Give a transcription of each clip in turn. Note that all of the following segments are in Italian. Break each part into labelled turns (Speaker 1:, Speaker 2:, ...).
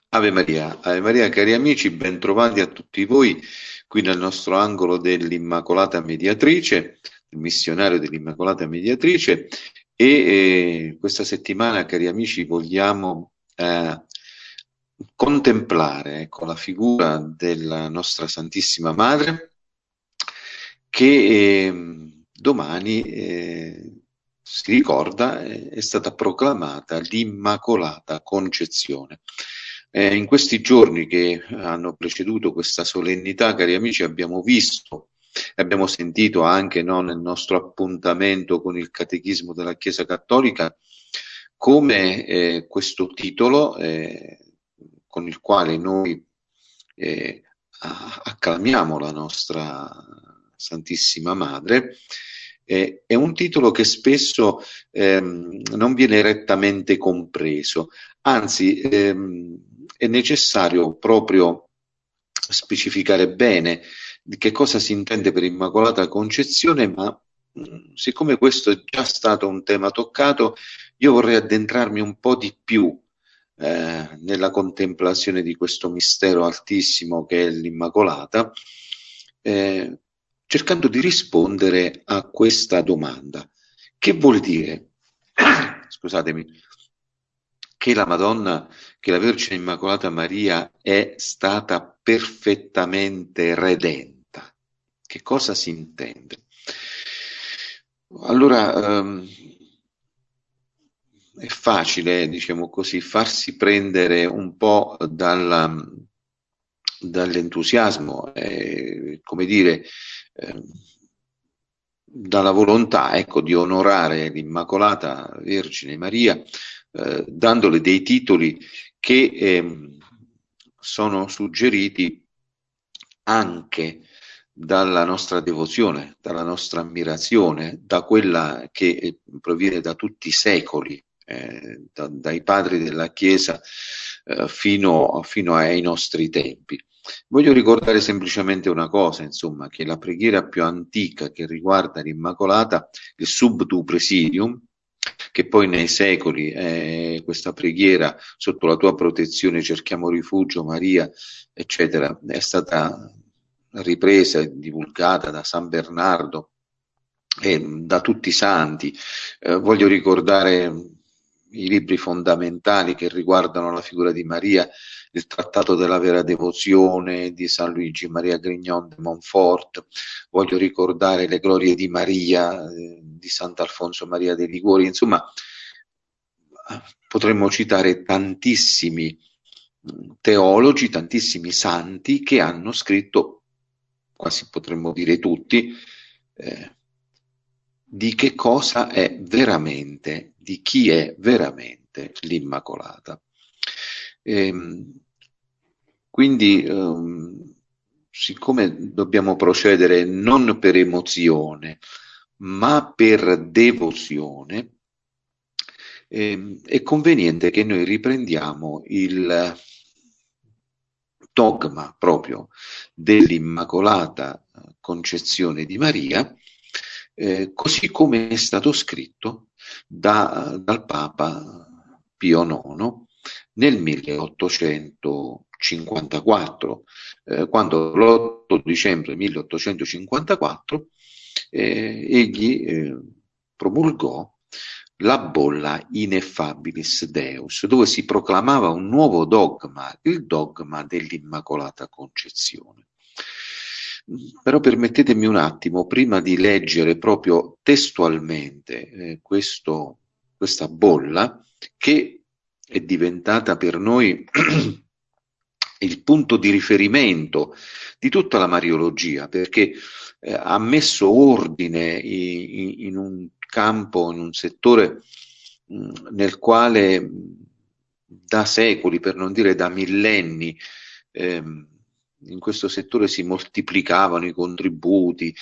Speaker 1: Ave Maria, cari amici, bentrovati a tutti voi qui nel nostro angolo dell'Immacolata Mediatrice, il missionario dell'Immacolata Mediatrice questa settimana, cari amici, vogliamo contemplare, ecco, la figura della nostra Santissima Madre che domani si ricorda, è stata proclamata l'Immacolata Concezione. In questi giorni che hanno preceduto questa solennità, cari amici, abbiamo visto, abbiamo sentito anche, no, nel nostro appuntamento con il Catechismo della Chiesa Cattolica, come questo titolo con il quale noi acclamiamo la nostra Santissima Madre, è un titolo che spesso non viene rettamente compreso, anzi è necessario proprio specificare bene di che cosa si intende per Immacolata Concezione, ma siccome questo è già stato un tema toccato, io vorrei addentrarmi un po' di più nella contemplazione di questo mistero altissimo che è l'Immacolata, cercando di rispondere a questa domanda. Che vuol dire, scusatemi, che la Madonna, che la Vergine Immacolata Maria è stata perfettamente redenta? Che cosa si intende? Allora, è facile, diciamo così, farsi prendere un po' dall'entusiasmo, come dire, dalla volontà, ecco, di onorare l'Immacolata Vergine Maria, dandole dei titoli che sono suggeriti anche dalla nostra devozione, dalla nostra ammirazione, da quella che proviene da tutti i secoli, dai padri della Chiesa fino ai nostri tempi. Voglio ricordare semplicemente una cosa, insomma, che la preghiera più antica che riguarda l'Immacolata, il Subtu Presidium, che poi nei secoli questa preghiera sotto la tua protezione cerchiamo rifugio, Maria, eccetera, è stata ripresa e divulgata da San Bernardo e da tutti i santi. Voglio ricordare i libri fondamentali che riguardano la figura di Maria, il Trattato della Vera Devozione di San Luigi Maria Grignon de Montfort. Voglio ricordare le Glorie di Maria di Sant'Alfonso Maria de Liguori. Insomma, potremmo citare tantissimi teologi, tantissimi santi che hanno scritto, quasi potremmo dire tutti, di che cosa è veramente, di chi è veramente l'Immacolata. Quindi, siccome dobbiamo procedere non per emozione, ma per devozione, è conveniente che noi riprendiamo il dogma proprio dell'Immacolata Concezione di Maria, così come è stato scritto dal Papa Pio IX nel 1854, quando l'8 dicembre 1854 egli promulgò la bolla Ineffabilis Deus, dove si proclamava un nuovo dogma, il dogma dell'Immacolata Concezione. Però permettetemi un attimo, prima di leggere proprio testualmente questa bolla, che è diventata per noi il punto di riferimento di tutta la Mariologia, perché ha messo ordine in un campo, in un settore nel quale da secoli, per non dire da millenni, in questo settore si moltiplicavano i contributi,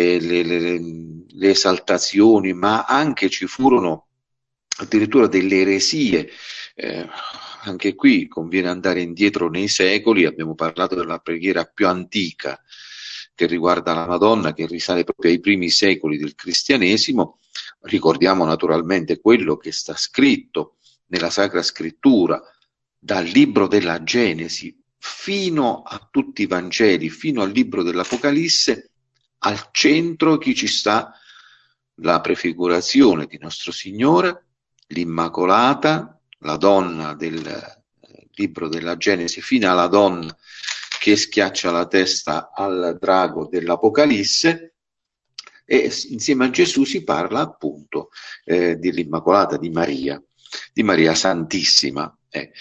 Speaker 1: le esaltazioni, ma anche ci furono addirittura delle eresie. Anche qui conviene andare indietro nei secoli. Abbiamo parlato della preghiera più antica che riguarda la Madonna, che risale proprio ai primi secoli del cristianesimo. Ricordiamo naturalmente quello che sta scritto nella Sacra Scrittura, dal libro della Genesi fino a tutti i Vangeli, fino al libro dell'Apocalisse, al centro chi ci sta? La prefigurazione di Nostro Signore, l'Immacolata, la donna del libro della Genesi, fino alla donna che schiaccia la testa al drago dell'Apocalisse, e insieme a Gesù si parla appunto dell'Immacolata, di Maria Santissima.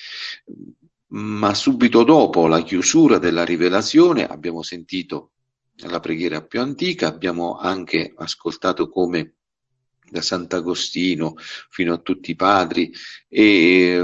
Speaker 1: Ma subito dopo la chiusura della rivelazione abbiamo sentito la preghiera più antica, abbiamo anche ascoltato come da Sant'Agostino fino a tutti i padri e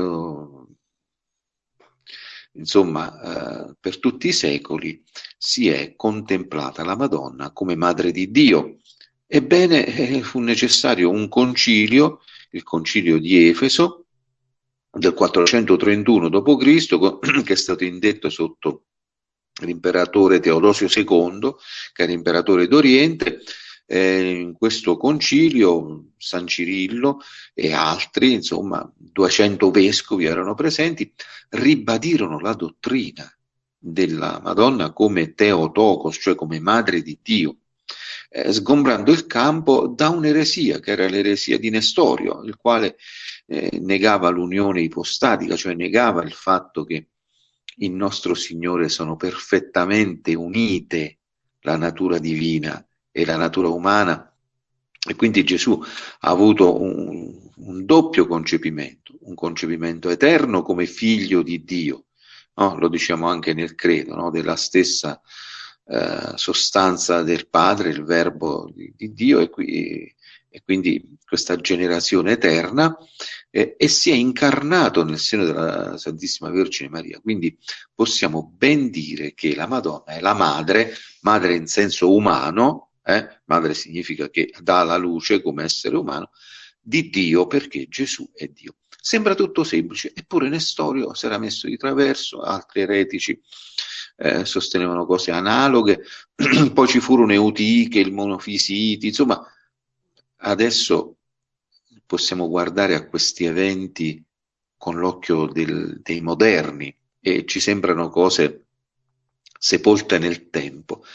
Speaker 1: insomma per tutti i secoli si è contemplata la Madonna come Madre di Dio. Ebbene, fu necessario un concilio, il concilio di Efeso, del 431 d.C., che è stato indetto sotto l'imperatore Teodosio II, che era imperatore d'Oriente. In questo concilio San Cirillo e altri, insomma 200 vescovi erano presenti, ribadirono la dottrina della Madonna come Theotokos, cioè come Madre di Dio, sgombrando il campo da un'eresia, che era l'eresia di Nestorio, il quale negava l'unione ipostatica, cioè negava il fatto che in nostro Signore sono perfettamente unite la natura divina e la natura umana, e quindi Gesù ha avuto un doppio concepimento, un concepimento eterno come figlio di Dio, no? Lo diciamo anche nel credo, no? Della stessa sostanza del Padre, il verbo di Dio, e quindi questa generazione eterna, e si è incarnato nel seno della Santissima Vergine Maria. Quindi possiamo ben dire che la Madonna è la madre in senso umano, madre significa che dà la luce come essere umano, di Dio, perché Gesù è Dio. Sembra tutto semplice, eppure Nestorio si era messo di traverso, altri eretici sostenevano cose analoghe, poi ci furono Eutiche, il Monofisiti, insomma, adesso possiamo guardare a questi eventi con l'occhio dei moderni e ci sembrano cose sepolte nel tempo.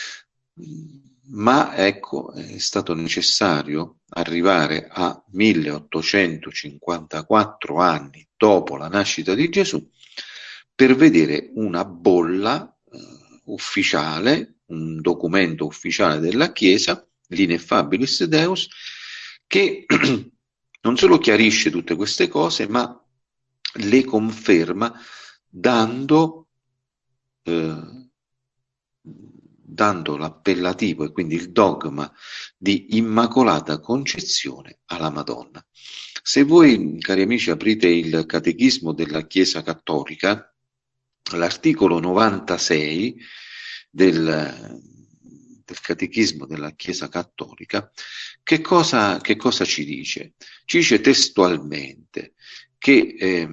Speaker 1: Ma ecco, è stato necessario arrivare a 1854 anni dopo la nascita di Gesù per vedere una bolla ufficiale, un documento ufficiale della Chiesa, l'Ineffabilis Deus, che non solo chiarisce tutte queste cose, ma le conferma dando l'appellativo e quindi il dogma di Immacolata Concezione alla Madonna. Se voi, cari amici, aprite il Catechismo della Chiesa Cattolica, l'articolo 96 del Catechismo della Chiesa Cattolica, che cosa ci dice? Ci dice testualmente che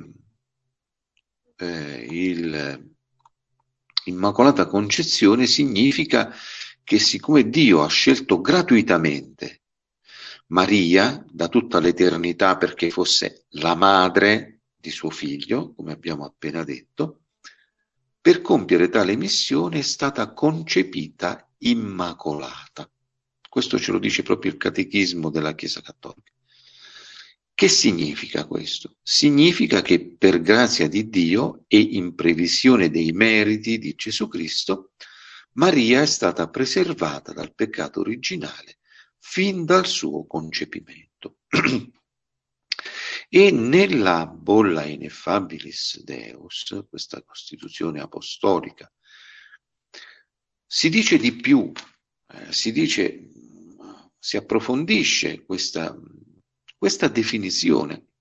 Speaker 1: Immacolata Concezione significa che siccome Dio ha scelto gratuitamente Maria da tutta l'eternità perché fosse la madre di suo figlio, come abbiamo appena detto, per compiere tale missione è stata concepita immacolata. Questo ce lo dice proprio il Catechismo della Chiesa Cattolica. Che significa questo? Significa che per grazia di Dio e in previsione dei meriti di Gesù Cristo, Maria è stata preservata dal peccato originale fin dal suo concepimento. E nella bolla Ineffabilis Deus, questa Costituzione apostolica, si dice di più, si approfondisce questa definizione,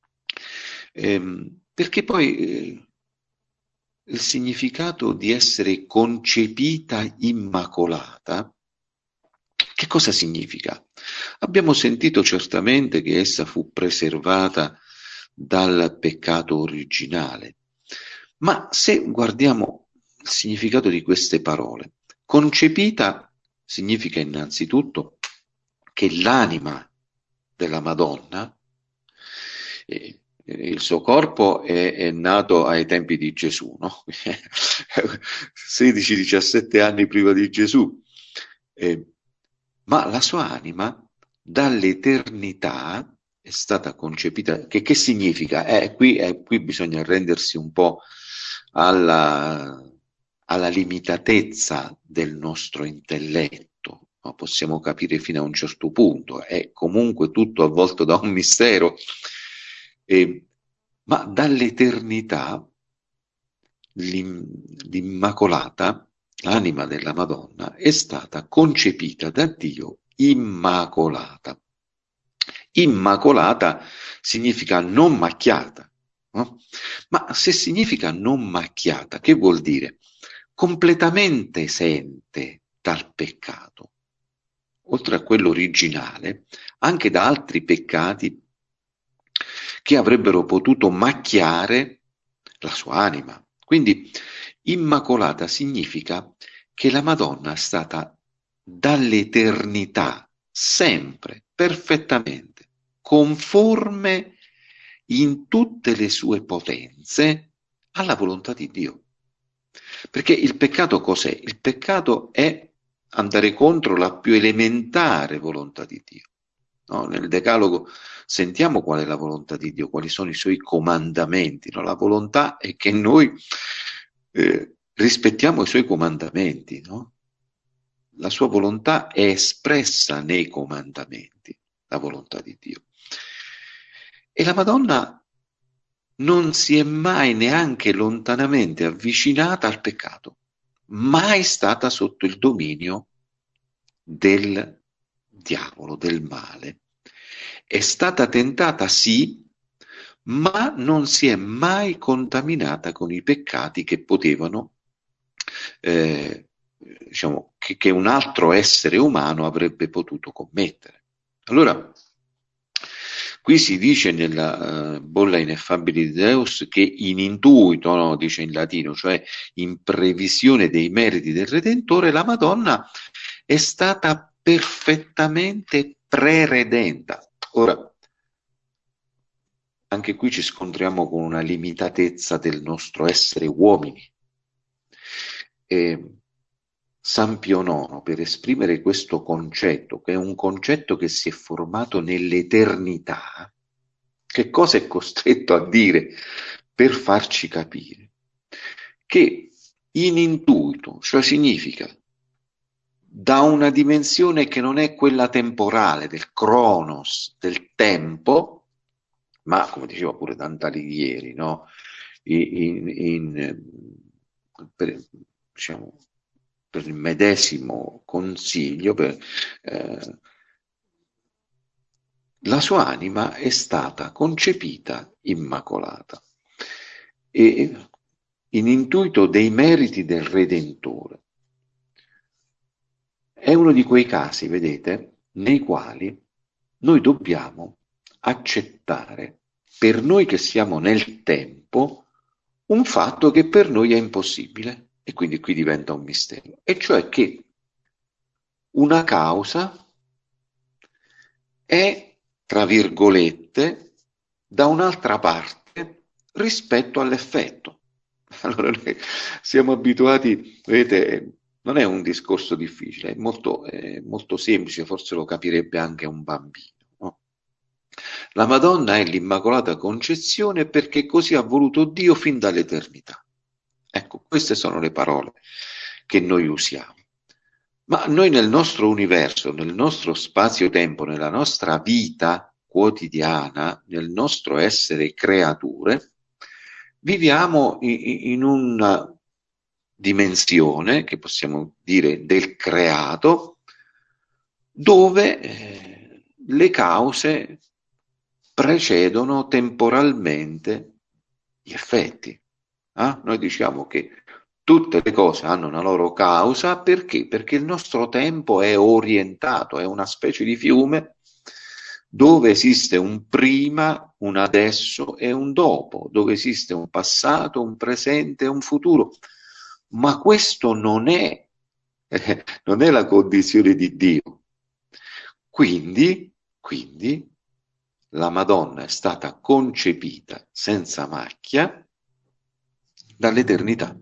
Speaker 1: perché poi il significato di essere concepita immacolata, che cosa significa? Abbiamo sentito certamente che essa fu preservata dal peccato originale, ma se guardiamo il significato di queste parole, concepita significa innanzitutto che l'anima della Madonna, il suo corpo è nato ai tempi di Gesù, no? 16-17 anni prima di Gesù, ma la sua anima dall'eternità è stata concepita. Che significa? Qui bisogna rendersi un po' alla limitatezza del nostro intelletto, ma possiamo capire fino a un certo punto, è comunque tutto avvolto da un mistero, ma dall'eternità l'Immacolata, l'anima della Madonna, è stata concepita da Dio immacolata. Immacolata significa non macchiata, no? Ma se significa non macchiata, che vuol dire? Completamente esente dal peccato, oltre a quello originale, anche da altri peccati che avrebbero potuto macchiare la sua anima. Quindi immacolata significa che la Madonna è stata dall'eternità sempre perfettamente conforme in tutte le sue potenze alla volontà di Dio. Perché il peccato cos'è? Il peccato è andare contro la più elementare volontà di Dio. No? Nel Decalogo sentiamo qual è la volontà di Dio, quali sono i suoi comandamenti. No? La volontà è che noi rispettiamo i suoi comandamenti. No? La sua volontà è espressa nei comandamenti, la volontà di Dio. E la Madonna non si è mai neanche lontanamente avvicinata al peccato, mai stata sotto il dominio del diavolo, del male. È stata tentata, sì, ma non si è mai contaminata con i peccati che potevano, diciamo, che un altro essere umano avrebbe potuto commettere. Allora, qui si dice nella bolla ineffabile di Deus che in intuito, no, dice in latino, cioè in previsione dei meriti del Redentore, la Madonna è stata perfettamente preredenta. Ora, anche qui ci scontriamo con una limitatezza del nostro essere uomini. San Pio IX, per esprimere questo concetto, che è un concetto che si è formato nell'eternità, che cosa è costretto a dire per farci capire? Che in intuito, cioè significa da una dimensione che non è quella temporale, del cronos, del tempo, ma come diceva pure Dante Alighieri, no? Diciamo, per il medesimo consiglio, la sua anima è stata concepita immacolata e in intuito dei meriti del Redentore. È uno di quei casi, vedete, nei quali noi dobbiamo accettare, per noi che siamo nel tempo, un fatto che per noi è impossibile, e quindi qui diventa un mistero, e cioè che una causa è, tra virgolette, da un'altra parte rispetto all'effetto. Allora noi siamo abituati, vedete, non è un discorso difficile, è molto semplice, forse lo capirebbe anche un bambino. No? La Madonna è l'Immacolata Concezione perché così ha voluto Dio fin dall'eternità. Ecco, queste sono le parole che noi usiamo. Ma noi nel nostro universo, nel nostro spazio-tempo, nella nostra vita quotidiana, nel nostro essere creature, viviamo in una dimensione, che possiamo dire del creato, dove le cause precedono temporalmente gli effetti. Noi diciamo che tutte le cose hanno una loro causa, perché? Perché il nostro tempo è orientato, è una specie di fiume dove esiste un prima, un adesso e un dopo, dove esiste un passato, un presente e un futuro. Ma questo non è la condizione di Dio. Quindi la Madonna è stata concepita senza macchia dall'eternità.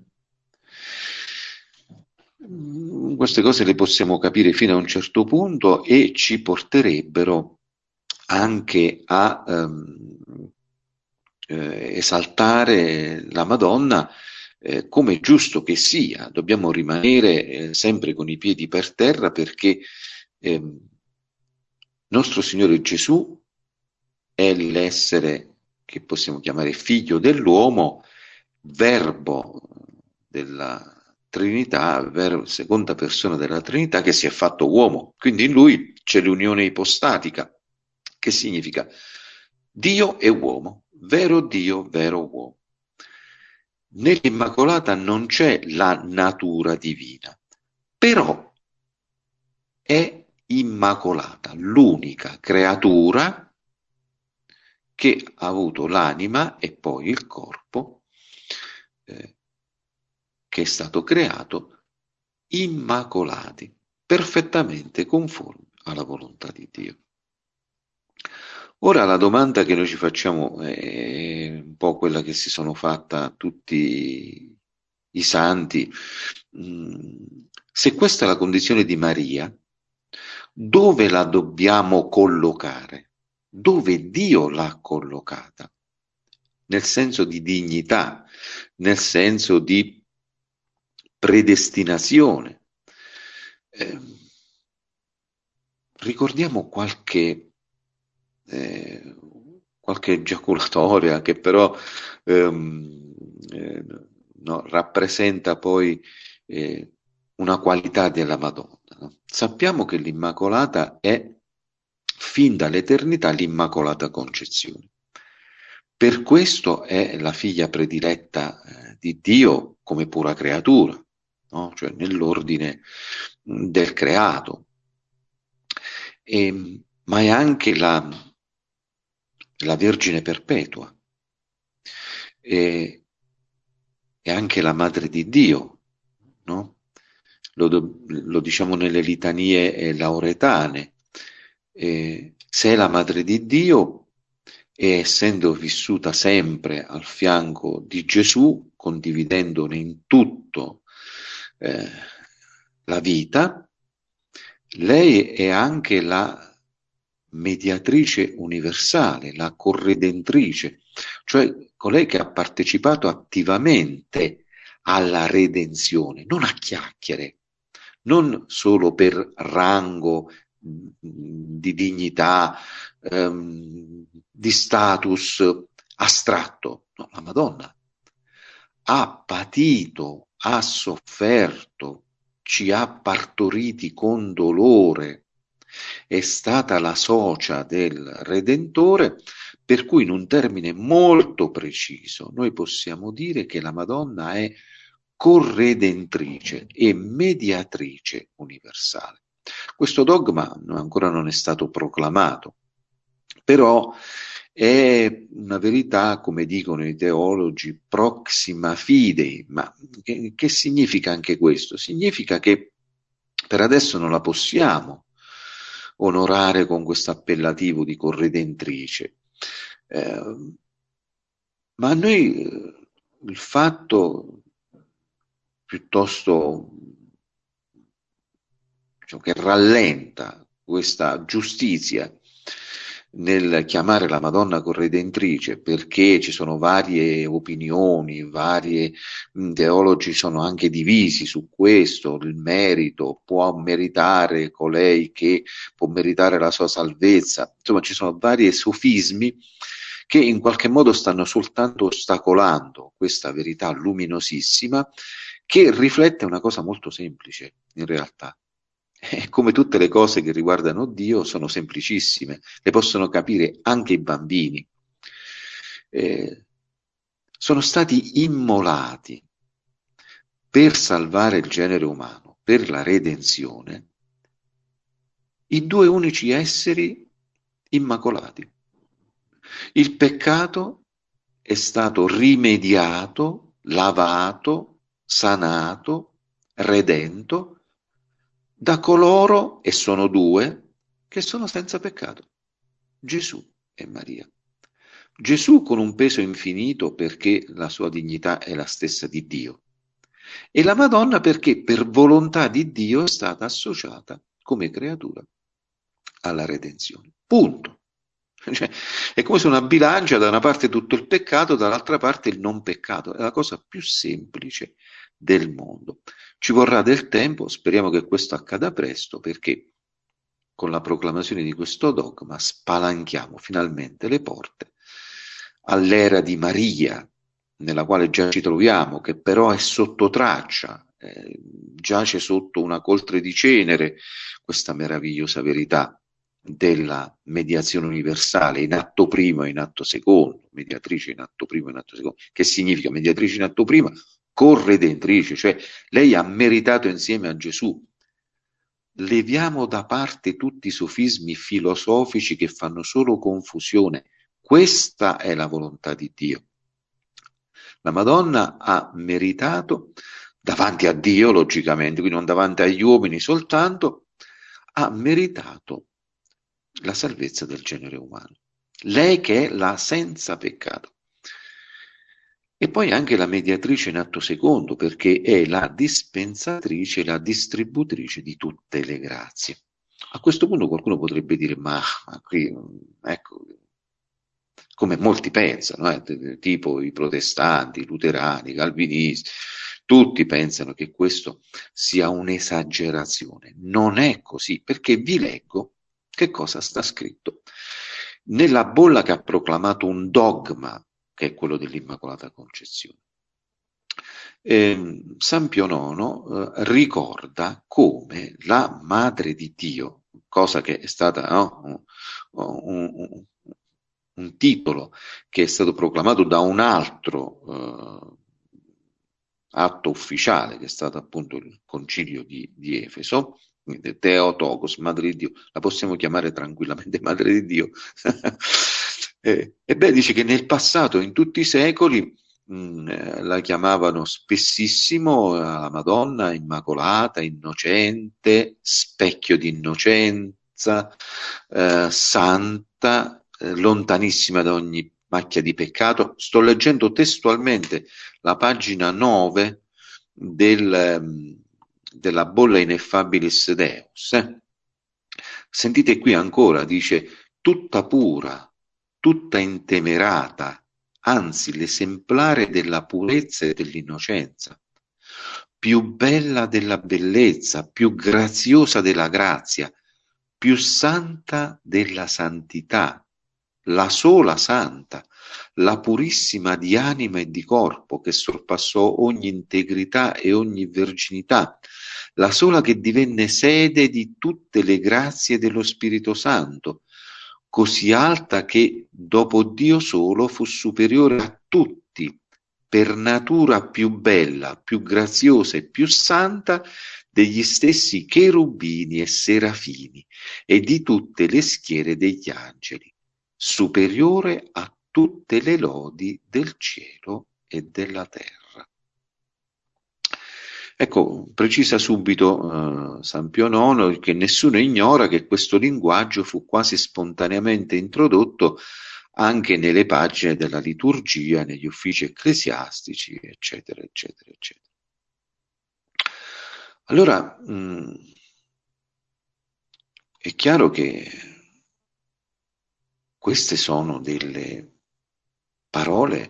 Speaker 1: Queste cose le possiamo capire fino a un certo punto e ci porterebbero anche a esaltare la Madonna come è giusto che sia. Dobbiamo rimanere sempre con i piedi per terra perché nostro Signore Gesù è l'essere che possiamo chiamare figlio dell'uomo, verbo della Trinità, seconda persona della Trinità che si è fatto uomo. Quindi in lui c'è l'unione ipostatica, che significa Dio e uomo, vero Dio, vero uomo. Nell'Immacolata non c'è la natura divina, però è immacolata, l'unica creatura che ha avuto l'anima e poi il corpo che è stato creato immacolati, perfettamente conformi alla volontà di Dio. Ora la domanda che noi ci facciamo è un po' quella che si sono fatta tutti i santi. Se questa è la condizione di Maria, dove la dobbiamo collocare? Dove Dio l'ha collocata? Nel senso di dignità, nel senso di predestinazione. Ricordiamo qualche ejaculatoria che però no, rappresenta poi una qualità della Madonna. No? Sappiamo che l'Immacolata è fin dall'eternità l'Immacolata Concezione. Per questo è la figlia prediletta di Dio come pura creatura, no? Cioè nell'ordine del creato. Ma è anche la Vergine Perpetua, è anche la Madre di Dio, no? Lo diciamo nelle litanie lauretane. Se è la Madre di Dio, e essendo vissuta sempre al fianco di Gesù, condividendone in tutto la vita, lei è anche la mediatrice universale, la corredentrice, cioè colei che ha partecipato attivamente alla redenzione, non a chiacchiere, non solo per rango di dignità, di status astratto. No, la Madonna ha patito, ha sofferto, ci ha partoriti con dolore, è stata la socia del Redentore, per cui in un termine molto preciso noi possiamo dire che la Madonna è corredentrice e mediatrice universale. Questo dogma ancora non è stato proclamato, però è una verità, come dicono i teologi, proxima fidei. Ma che significa anche questo? Significa che per adesso non la possiamo onorare con questo appellativo di corredentrice, ma a noi il fatto piuttosto diciamo, che rallenta questa giustizia nel chiamare la Madonna corredentrice, perché ci sono varie opinioni, vari teologi sono anche divisi su questo, il merito, può meritare colei che può meritare la sua salvezza, insomma ci sono vari sofismi che in qualche modo stanno soltanto ostacolando questa verità luminosissima che riflette una cosa molto semplice in realtà. Come tutte le cose che riguardano Dio sono semplicissime, le possono capire anche i bambini. Sono stati immolati per salvare il genere umano, per la redenzione, i due unici esseri immacolati. Il peccato è stato rimediato, lavato, sanato, redento da coloro, e sono due, che sono senza peccato, Gesù e Maria. Gesù con un peso infinito perché la sua dignità è la stessa di Dio. E la Madonna perché per volontà di Dio è stata associata come creatura alla redenzione. Punto. Cioè, è come se una bilancia, da una parte tutto il peccato, dall'altra parte il non peccato. È la cosa più semplice del mondo. Ci vorrà del tempo, speriamo che questo accada presto, perché con la proclamazione di questo dogma spalanchiamo finalmente le porte all'era di Maria, nella quale già ci troviamo, che però è sotto traccia, giace sotto una coltre di cenere questa meravigliosa verità della mediazione universale in atto primo e in atto secondo, mediatrice in atto primo e in atto secondo. Che significa mediatrice in atto primo? Corredentrice, cioè lei ha meritato insieme a Gesù. Leviamo da parte tutti i sofismi filosofici che fanno solo confusione. Questa è la volontà di Dio. La Madonna ha meritato davanti a Dio, logicamente, quindi non davanti agli uomini soltanto, ha meritato la salvezza del genere umano. Lei che è la senza peccato. E poi anche la mediatrice in atto secondo, perché è la dispensatrice, la distributrice di tutte le grazie. A questo punto qualcuno potrebbe dire, ma qui, ecco, come molti pensano, tipo i protestanti, i luterani, i calvinisti, tutti pensano che questo sia un'esagerazione. Non è così, perché vi leggo che cosa sta scritto nella bolla che ha proclamato un dogma, che è quello dell'Immacolata Concezione. San Pio IX ricorda come la Madre di Dio, cosa che è stata, no, un titolo che è stato proclamato da un altro atto ufficiale, che è stato appunto il concilio di Efeso, Theotokos, Madre di Dio, la possiamo chiamare tranquillamente Madre di Dio. Ebbene, dice che nel passato, in tutti i secoli, la chiamavano spessissimo la Madonna Immacolata, innocente, specchio di innocenza, santa, lontanissima da ogni macchia di peccato. Sto leggendo testualmente la pagina 9 della bolla Ineffabilis Deus. Sentite qui ancora, dice, tutta pura, tutta intemerata, anzi l'esemplare della purezza e dell'innocenza, più bella della bellezza, più graziosa della grazia, più santa della santità, la sola santa, la purissima di anima e di corpo, che sorpassò ogni integrità e ogni verginità, la sola che divenne sede di tutte le grazie dello Spirito Santo, così alta che dopo Dio solo fu superiore a tutti, per natura più bella, più graziosa e più santa degli stessi cherubini e serafini e di tutte le schiere degli angeli, superiore a tutte le lodi del cielo e della terra. Ecco, precisa subito San Pio IX che nessuno ignora che questo linguaggio fu quasi spontaneamente introdotto anche nelle pagine della liturgia, negli uffici ecclesiastici, eccetera, eccetera, eccetera. Allora, è chiaro che queste sono delle parole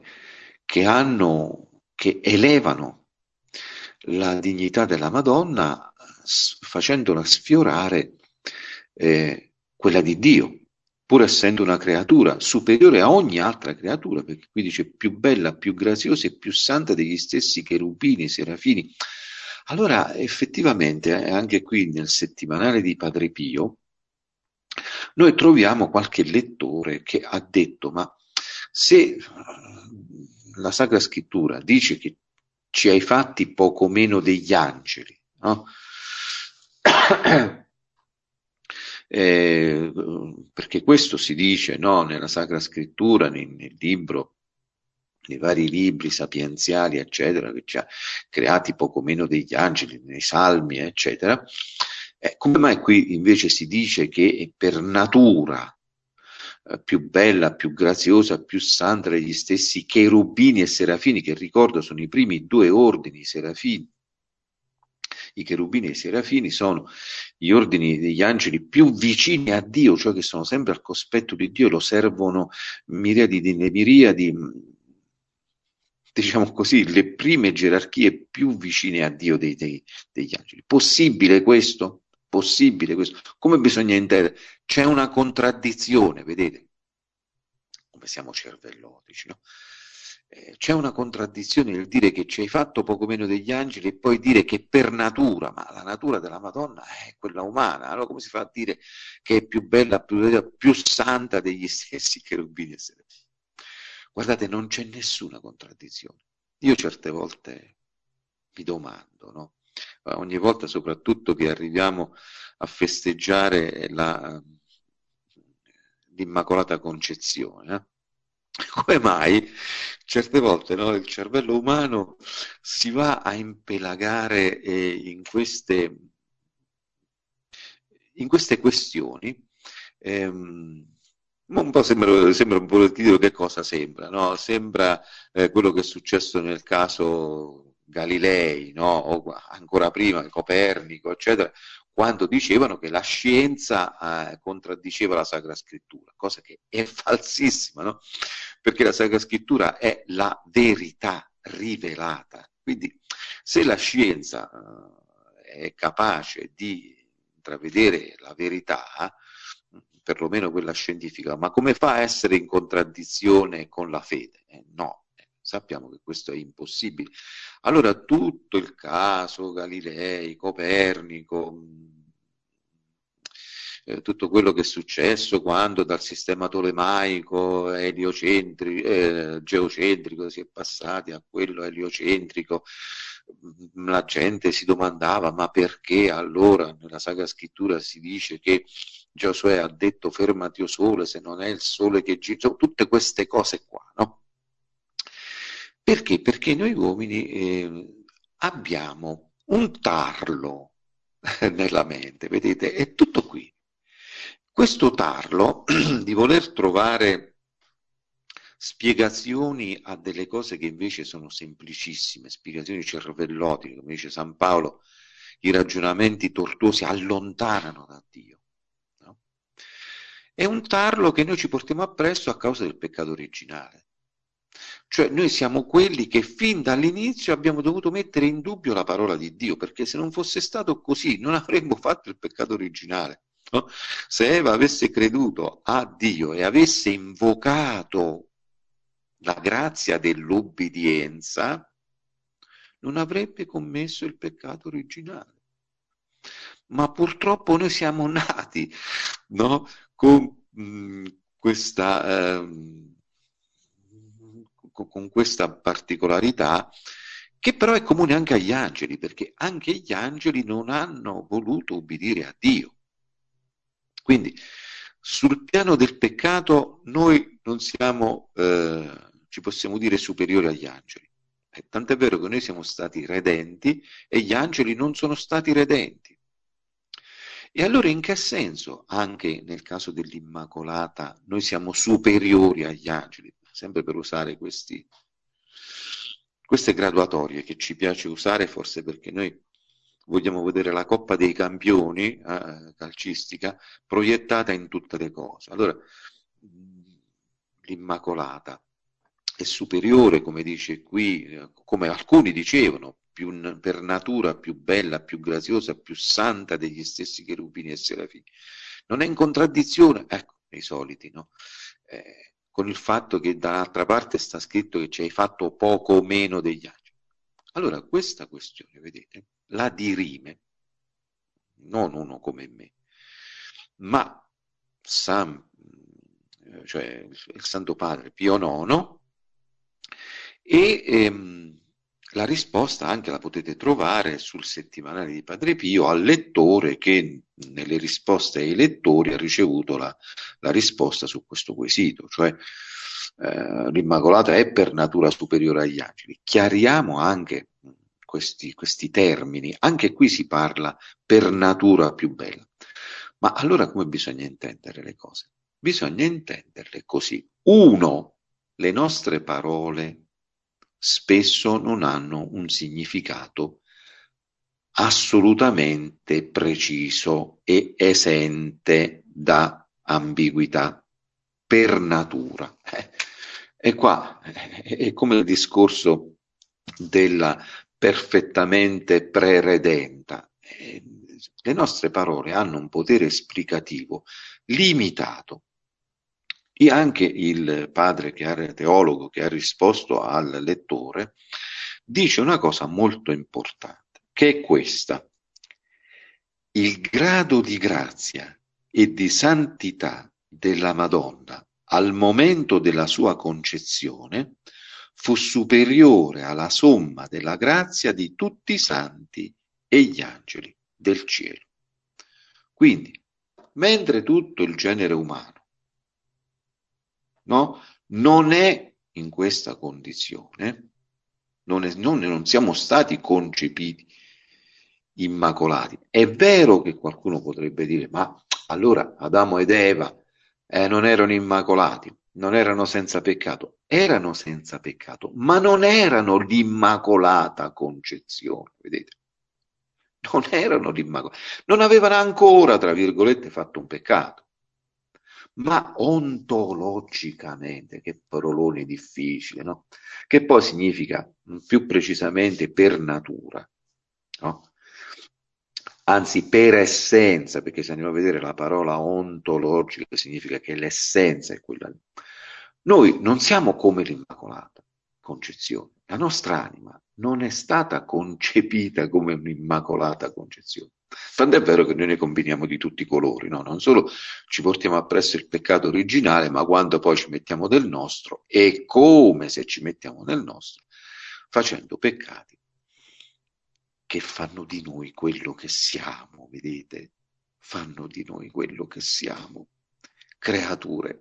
Speaker 1: che elevano la dignità della Madonna, facendola sfiorare quella di Dio, pur essendo una creatura superiore a ogni altra creatura, perché qui dice più bella, più graziosa e più santa degli stessi cherubini, serafini. Allora, effettivamente, anche qui nel settimanale di Padre Pio, noi troviamo qualche lettore che ha detto, ma se la Sacra Scrittura dice che ci hai fatti poco meno degli angeli, no? Perché questo si dice, no, nella Sacra Scrittura, nel libro, nei vari libri sapienziali, eccetera, che ci ha creati poco meno degli angeli, nei salmi, eccetera. Come mai qui invece si dice che per natura più bella, più graziosa, più santa degli stessi cherubini e serafini, che ricordo sono i primi due ordini serafini. I cherubini e i serafini sono gli ordini degli angeli più vicini a Dio, cioè che sono sempre al cospetto di Dio, lo servono miriadi di miriadi, diciamo così, le prime gerarchie più vicine a Dio degli angeli. Possibile questo? Possibile questo? Come bisogna intendere? C'è una contraddizione, vedete? Come siamo cervellotici, no? C'è una contraddizione nel dire che ci hai fatto poco meno degli angeli e poi dire che per natura, ma la natura della Madonna è quella umana, allora come si fa a dire che è più bella, più santa degli stessi cherubini e serafini? Guardate, non c'è nessuna contraddizione. Io certe volte mi domando, no? Ogni volta, soprattutto che arriviamo a festeggiare l'Immacolata Concezione, come mai certe volte, no, il cervello umano si va a impelagare in queste questioni? Un po' sembra un po' dire che cosa sembra, no? Sembra quello che è successo nel caso Galilei, no? O ancora prima Copernico, eccetera, quando dicevano che la scienza contraddiceva la Sacra Scrittura, cosa che è falsissima, no? Perché la Sacra Scrittura è la verità rivelata. Quindi se la scienza è capace di intravedere la verità, perlomeno quella scientifica, ma come fa a essere in contraddizione con la fede? No, sappiamo che questo è impossibile. Allora tutto il caso Galilei, Copernico, tutto quello che è successo quando dal sistema tolemaico geocentrico si è passati a quello eliocentrico, la gente si domandava ma perché allora nella Sacra Scrittura si dice che Giosuè ha detto fermati o sole se non è il sole che gira, tutte queste cose qua, no? Perché? Perché noi uomini abbiamo un tarlo nella mente, vedete, è tutto qui. Questo tarlo di voler trovare spiegazioni a delle cose che invece sono semplicissime, spiegazioni cervellotiche, come dice San Paolo, i ragionamenti tortuosi allontanano da Dio. No? È un tarlo che noi ci portiamo appresso a causa del peccato originale. Cioè noi siamo quelli che fin dall'inizio abbiamo dovuto mettere in dubbio la parola di Dio, perché se non fosse stato così non avremmo fatto il peccato originale. No? Se Eva avesse creduto a Dio e avesse invocato la grazia dell'obbedienza, non avrebbe commesso il peccato originale. Ma purtroppo noi siamo nati, no? Con con questa particolarità che però è comune anche agli angeli, perché anche gli angeli non hanno voluto ubbidire a Dio. Quindi sul piano del peccato noi non siamo, ci possiamo dire, superiori agli angeli. Tant'è vero che noi siamo stati redenti e gli angeli non sono stati redenti. E allora in che senso, anche nel caso dell'Immacolata, noi siamo superiori agli angeli? Sempre per usare queste graduatorie che ci piace usare, forse perché noi vogliamo vedere la Coppa dei Campioni calcistica proiettata in tutte le cose. Allora, l'Immacolata è superiore, come dice qui, come alcuni dicevano, per natura più bella, più graziosa, più santa degli stessi cherubini e serafini. Non è in contraddizione, ecco, i soliti, no? Con il fatto che dall'altra parte sta scritto che ci hai fatto poco meno degli angeli. Allora, questa questione, vedete, la dirime, non uno come me, ma cioè il Santo Padre Pio IX, e la risposta anche la potete trovare sul settimanale di Padre Pio al lettore che nelle risposte ai lettori ha ricevuto la risposta su questo quesito, cioè l'Immacolata è per natura superiore agli angeli. Chiariamo anche questi termini, anche qui si parla per natura più bella. Ma allora come bisogna intendere le cose? bisogna intenderle così. Uno, le nostre parole spesso non hanno un significato assolutamente preciso e esente da ambiguità per natura. E qua è come il discorso della perfettamente preredenta. Le nostre parole hanno un potere esplicativo limitato. E anche il padre teologo che ha risposto al lettore dice una cosa molto importante, che è questa: il grado di grazia e di santità della Madonna al momento della sua concezione fu superiore alla somma della grazia di tutti i santi e gli angeli del cielo. Quindi, mentre tutto il genere umano, no, non è in questa condizione, non siamo stati concepiti immacolati. È vero che qualcuno potrebbe dire, ma allora Adamo ed Eva non erano immacolati, non erano senza peccato. Erano senza peccato, ma non erano l'immacolata concezione, vedete? Non erano l'immacolata. Non avevano ancora, tra virgolette, fatto un peccato. Ma ontologicamente, che parolone difficile, no? Che poi significa più precisamente per natura, no? Anzi per essenza, perché se andiamo a vedere la parola ontologica significa che l'essenza è quella lì. Noi non siamo come l'Immacolata Concezione, la nostra anima non è stata concepita come un'Immacolata Concezione. Tant'è vero che noi ne combiniamo di tutti i colori, no? Non solo ci portiamo appresso il peccato originale, ma quando poi ci mettiamo del nostro, è come se ci mettiamo nel nostro, facendo peccati che fanno di noi quello che siamo, vedete? Fanno di noi quello che siamo, creature,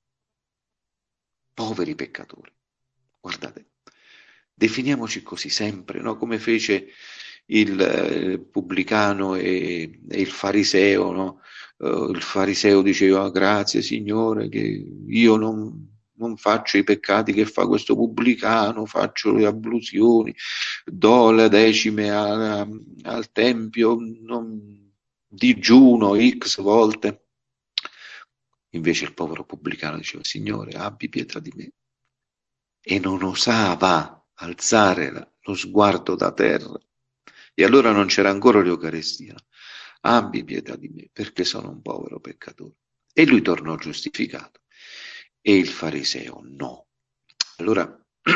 Speaker 1: poveri peccatori. Guardate, definiamoci così sempre, no? Come fece il pubblicano e il fariseo, no? Il fariseo diceva: grazie Signore che io non faccio i peccati che fa questo pubblicano, faccio le abluzioni, do le decime al tempio, digiuno X volte. Invece il povero pubblicano diceva: Signore, abbi pietà di me. E non osava alzare lo sguardo da terra. E allora non c'era ancora l'Eucaristia. Abbi pietà di me, perché sono un povero peccatore. E lui tornò giustificato. E il fariseo no. Allora,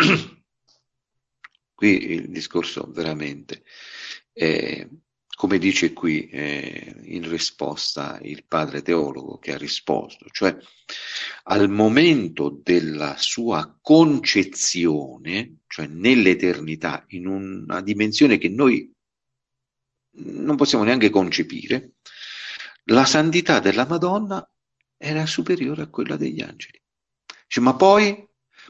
Speaker 1: qui il discorso veramente, come dice qui in risposta il padre teologo che ha risposto, cioè al momento della sua concezione, cioè nell'eternità, in una dimensione che noi non possiamo neanche concepire, la santità della Madonna era superiore a quella degli angeli. Cioè, ma poi,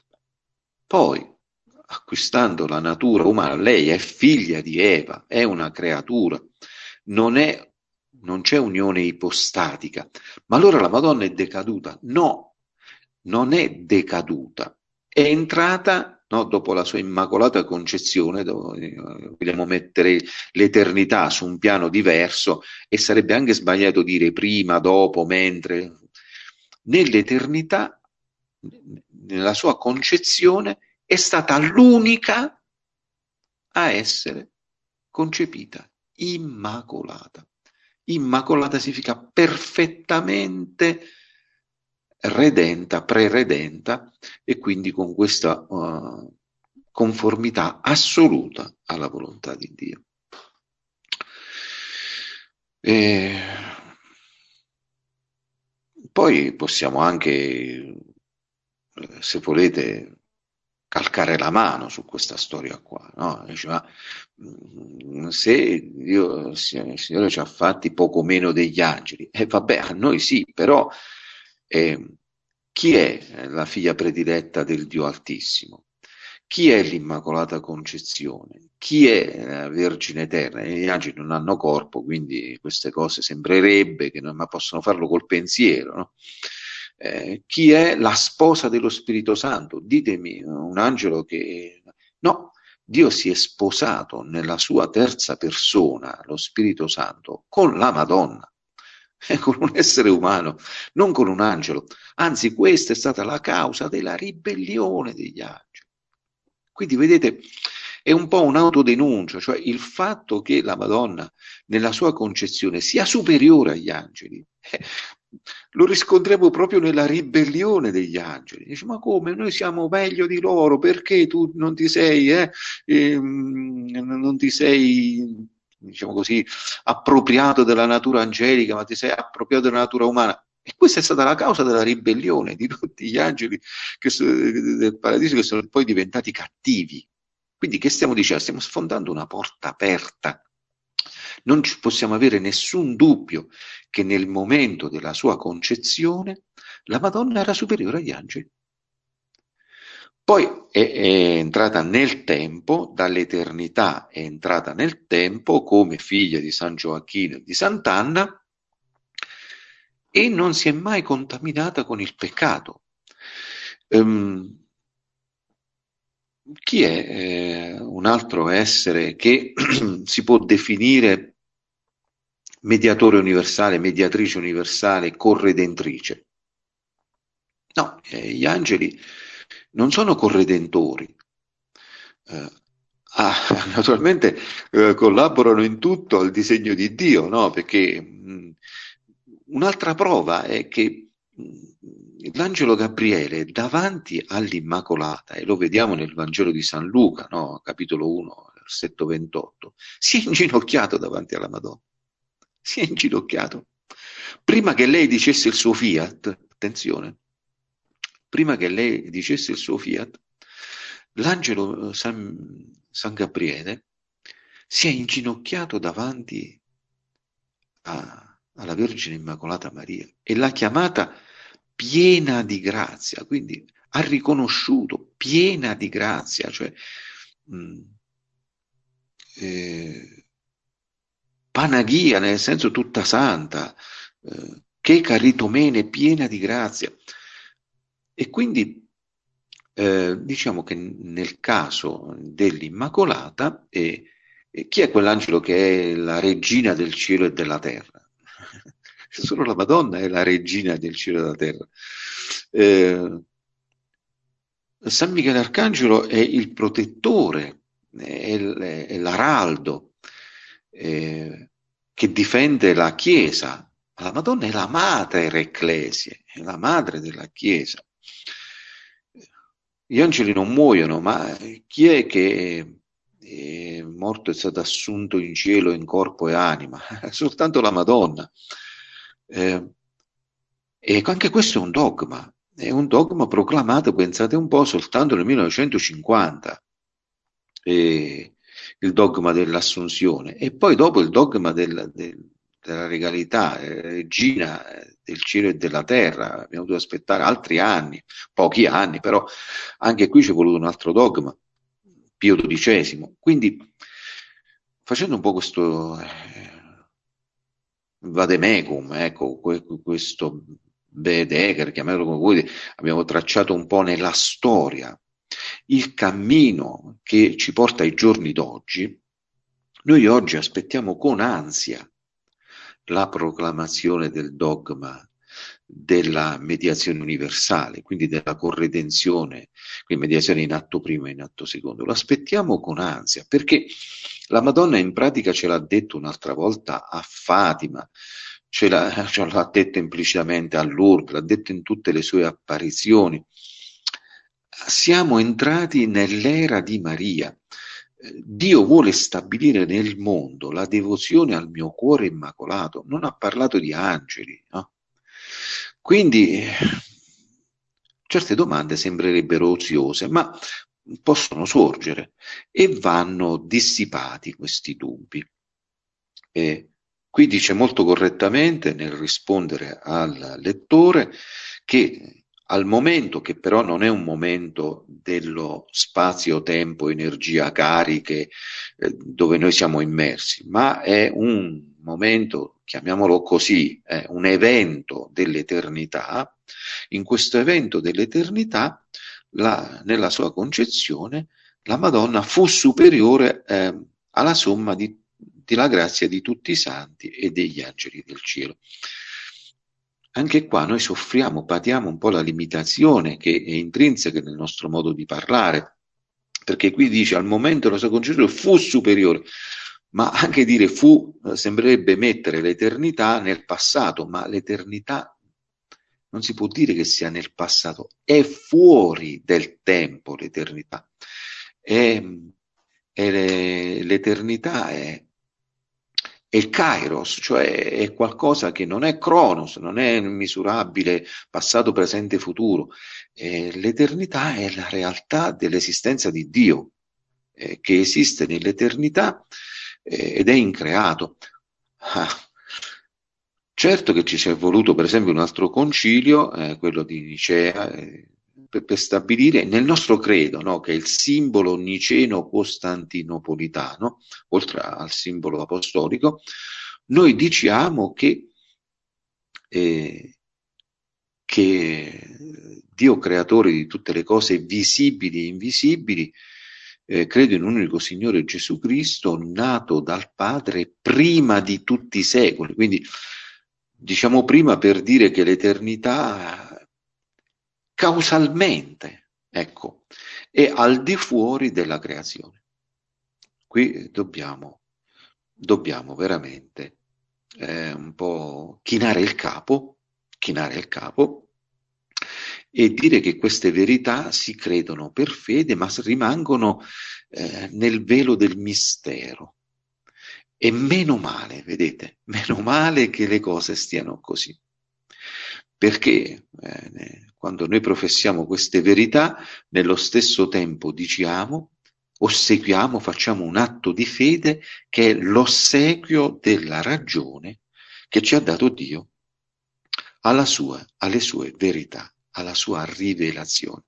Speaker 1: acquistando la natura umana, lei è figlia di Eva, è una creatura, non c'è unione ipostatica. Ma allora la Madonna è decaduta? No, non è decaduta, è entrata, no, dopo la sua immacolata concezione, vogliamo mettere l'eternità su un piano diverso, e sarebbe anche sbagliato dire prima, dopo, mentre. Nell'eternità, nella sua concezione, è stata l'unica a essere concepita immacolata. Immacolata significa perfettamente redenta, preredenta, e quindi con questa conformità assoluta alla volontà di Dio. Poi possiamo anche, se volete, calcare la mano su questa storia qua, no? Dice, ma se il Signore ci ha fatti poco meno degli angeli, vabbè, a noi sì, però chi è la figlia prediletta del Dio Altissimo? Chi è l'Immacolata Concezione? Chi è la Vergine Eterna? Gli angeli non hanno corpo, quindi queste cose sembrerebbe che non, ma possono farlo col pensiero, no? Chi è la sposa dello Spirito Santo? Ditemi un angelo che... No, Dio si è sposato nella sua terza persona, lo Spirito Santo, con la Madonna, con un essere umano, non con un angelo. Anzi, questa è stata la causa della ribellione degli angeli. Quindi vedete, è un po' un'autodenuncia, cioè il fatto che la Madonna nella sua concezione sia superiore agli angeli, lo riscontriamo proprio nella ribellione degli angeli. Dice, ma come? Noi siamo meglio di loro, perché tu non ti sei, non ti sei, diciamo così, appropriato della natura angelica, ma ti sei appropriato della natura umana? E questa è stata la causa della ribellione di tutti gli angeli del paradiso, che sono poi diventati cattivi. Quindi che stiamo dicendo? Stiamo sfondando una porta aperta. Non possiamo avere nessun dubbio che nel momento della sua concezione la Madonna era superiore agli angeli. Poi è entrata nel tempo, dall'eternità è entrata nel tempo come figlia di San Gioacchino e di Sant'Anna, e non si è mai contaminata con il peccato. Chi è un altro essere che si può definire mediatore universale, mediatrice universale, corredentrice? No, gli angeli non sono corredentori. Eh, naturalmente collaborano in tutto al disegno di Dio, no? Perché un'altra prova è che l'angelo Gabriele davanti all'Immacolata, e lo vediamo nel Vangelo di San Luca, no? Capitolo 1, versetto 28, si è inginocchiato davanti alla Madonna, si è inginocchiato. Prima che lei dicesse il suo fiat, attenzione, prima che lei dicesse il suo fiat, l'angelo San Gabriele si è inginocchiato davanti alla Vergine Immacolata Maria e l'ha chiamata piena di grazia, quindi ha riconosciuto piena di grazia, cioè Panagia, nel senso tutta santa, che caritomene, piena di grazia. E quindi diciamo che nel caso dell'Immacolata, chi è quell'angelo che è la regina del cielo e della terra? Solo la Madonna è la regina del cielo e della terra. San Michele Arcangelo è il protettore, è l'araldo che difende la Chiesa. La Madonna è la mater ecclesie, è la madre della Chiesa. Gli angeli non muoiono, ma chi è che è morto e è stato assunto in cielo in corpo e anima? Soltanto la Madonna. E anche questo è un dogma proclamato, pensate un po', soltanto nel 1950, il dogma dell'assunzione, e poi dopo il dogma della regalità, regina del cielo e della terra. Abbiamo dovuto aspettare altri anni, pochi anni, però anche qui ci è voluto un altro dogma, Pio XII. Quindi, facendo un po' questo vademecum, ecco, questo Bedeker, chiamatelo come vuoi, abbiamo tracciato un po' nella storia il cammino che ci porta ai giorni d'oggi. Noi oggi aspettiamo con ansia la proclamazione del dogma della mediazione universale, quindi della corredenzione, quindi mediazione in atto primo e in atto secondo. Lo aspettiamo con ansia, perché la Madonna in pratica ce l'ha detto un'altra volta a Fatima, ce l'ha detto implicitamente a Lourdes, l'ha detto in tutte le sue apparizioni. Siamo entrati nell'era di Maria. Dio vuole stabilire nel mondo la devozione al mio cuore immacolato. Non ha parlato di angeli, no? Quindi certe domande sembrerebbero oziose, ma possono sorgere e vanno dissipati questi dubbi. E qui dice molto correttamente, nel rispondere al lettore, che al momento, che però non è un momento dello spazio-tempo, energia, cariche, dove noi siamo immersi, ma è un momento, chiamiamolo così, un evento dell'eternità. In questo evento dell'eternità, nella sua concezione, la Madonna fu superiore alla somma della grazia di tutti i santi e degli angeli del cielo. Anche qua noi soffriamo, patiamo un po' la limitazione che è intrinseca nel nostro modo di parlare, perché qui dice al momento della sua concezione fu superiore, ma anche dire fu sembrerebbe mettere l'eternità nel passato, ma l'eternità non si può dire che sia nel passato, è fuori del tempo l'eternità. L'eternità è il kairos, cioè è qualcosa che non è cronos, non è misurabile passato, presente, futuro. L'eternità è la realtà dell'esistenza di Dio, che esiste nell'eternità ed è increato. Ah, certo che ci sia voluto per esempio un altro concilio, quello di Nicea, per stabilire nel nostro credo, no, che è il simbolo niceno-costantinopolitano, oltre al simbolo apostolico, noi diciamo che Dio creatore di tutte le cose visibili e invisibili, credo in un unico Signore Gesù Cristo, nato dal Padre prima di tutti i secoli. Quindi diciamo prima per dire che l'eternità causalmente, ecco, è al di fuori della creazione. Qui dobbiamo veramente un po' chinare il capo e dire che queste verità si credono per fede, ma rimangono nel velo del mistero. E meno male, vedete, meno male che le cose stiano così. Perché quando noi professiamo queste verità, nello stesso tempo diciamo, ossequiamo, facciamo un atto di fede che è l'ossequio della ragione che ci ha dato Dio alle sue verità, alla sua rivelazione.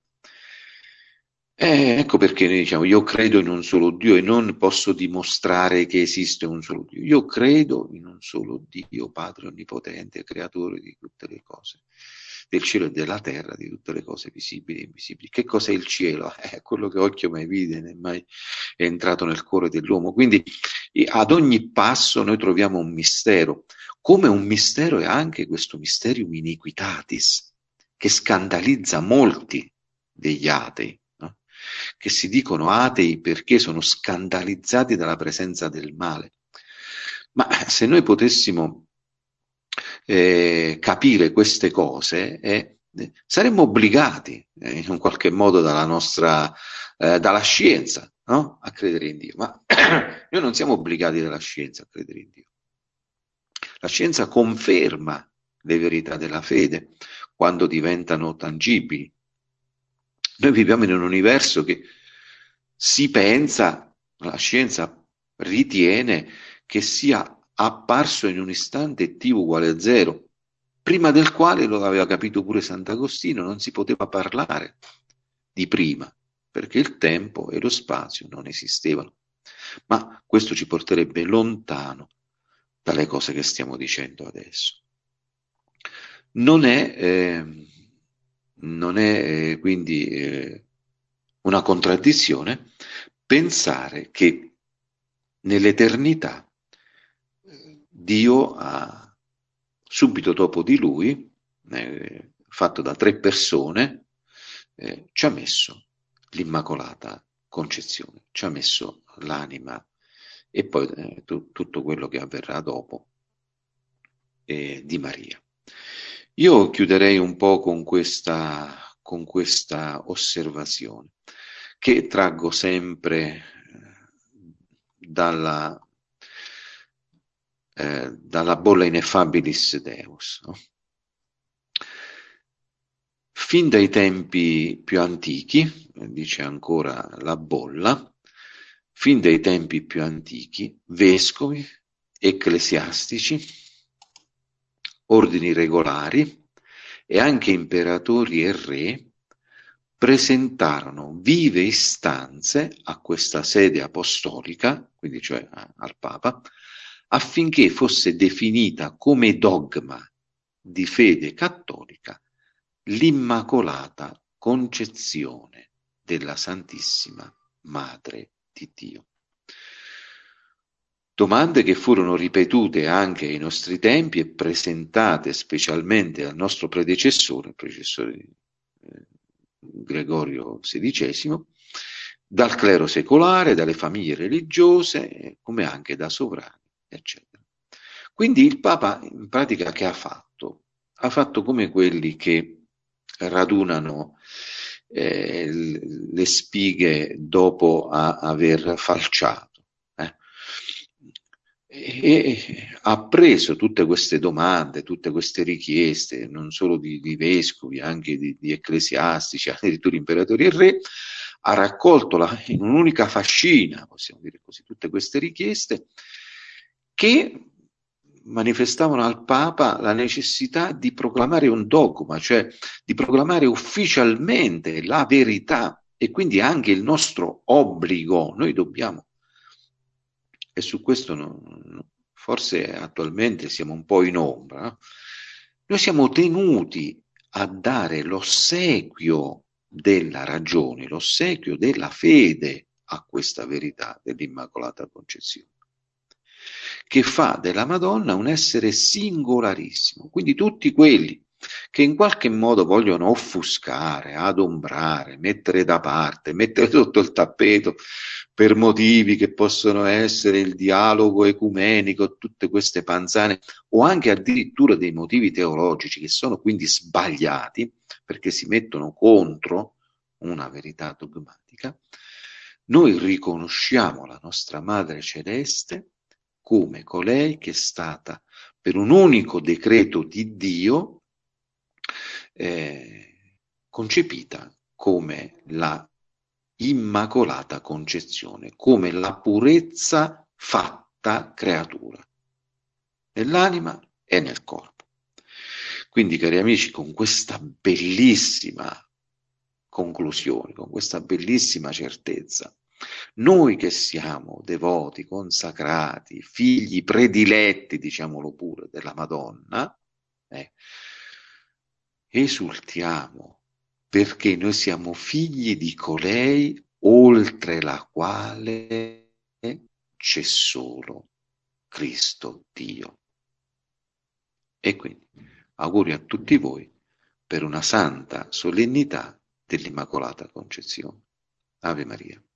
Speaker 1: Ecco perché noi diciamo io credo in un solo Dio e non posso dimostrare che esiste un solo Dio. Io credo in un solo Dio, Padre Onnipotente, creatore di tutte le cose, del cielo e della terra, di tutte le cose visibili e invisibili. Che cos'è il cielo? È quello che occhio mai vide, né mai è entrato nel cuore dell'uomo. Quindi ad ogni passo noi troviamo un mistero, come un mistero è anche questo mysterium iniquitatis, che scandalizza molti degli atei, no? Che si dicono atei perché sono scandalizzati dalla presenza del male. Ma se noi potessimo capire queste cose, saremmo obbligati in un qualche modo dalla scienza, no? A credere in Dio. Ma noi non siamo obbligati dalla scienza a credere in Dio. La scienza conferma le verità della fede quando diventano tangibili. Noi viviamo in un universo che si pensa, la scienza ritiene che sia apparso in un istante t uguale a 0, prima del quale, lo aveva capito pure Sant'Agostino, non si poteva parlare di prima, perché il tempo e lo spazio non esistevano. Ma questo ci porterebbe lontano dalle cose che stiamo dicendo adesso. Non è quindi una contraddizione pensare che nell'eternità Dio ha, subito dopo di lui, fatto da 3 persone, ci ha messo l'Immacolata Concezione, ci ha messo l'anima e poi tutto quello che avverrà dopo di Maria. Io chiuderei un po' con questa osservazione che traggo sempre dalla bolla Ineffabilis Deus, no? Fin dai tempi più antichi, dice ancora la bolla, fin dai tempi più antichi, vescovi, ecclesiastici, ordini regolari e anche imperatori e re presentarono vive istanze a questa sede apostolica, quindi cioè al Papa, affinché fosse definita come dogma di fede cattolica l'Immacolata Concezione della Santissima Madre di Dio. Domande che furono ripetute anche ai nostri tempi e presentate specialmente al nostro predecessore, il predecessore di Gregorio XVI, dal clero secolare, dalle famiglie religiose, come anche da sovrani, eccetera. Quindi il Papa in pratica che ha fatto? Ha fatto come quelli che radunano le spighe dopo aver falciato. E ha preso tutte queste domande, tutte queste richieste, non solo di vescovi, anche di ecclesiastici, addirittura imperatori e re, ha raccolto in un'unica fascina, possiamo dire così, tutte queste richieste che manifestavano al Papa la necessità di proclamare un dogma, cioè di proclamare ufficialmente la verità e quindi anche il nostro obbligo. Noi dobbiamo, e su questo forse attualmente siamo un po' in ombra, no? Noi siamo tenuti a dare l'ossequio della ragione, l'ossequio della fede a questa verità dell'Immacolata Concezione, che fa della Madonna un essere singolarissimo. Quindi tutti quelli che in qualche modo vogliono offuscare, adombrare, mettere da parte, mettere sotto il tappeto per motivi che possono essere il dialogo ecumenico, tutte queste panzane, o anche addirittura dei motivi teologici che sono quindi sbagliati perché si mettono contro una verità dogmatica, noi riconosciamo la nostra Madre Celeste come colei che è stata per un unico decreto di Dio concepita come la Immacolata Concezione, come la purezza fatta creatura, nell'anima e nel corpo. Quindi, cari amici, con questa bellissima conclusione, con questa bellissima certezza, noi che siamo devoti, consacrati, figli prediletti, diciamolo pure, della Madonna, esultiamo perché noi siamo figli di colei oltre la quale c'è solo Cristo Dio. E quindi auguri a tutti voi per una santa solennità dell'Immacolata Concezione. Ave Maria.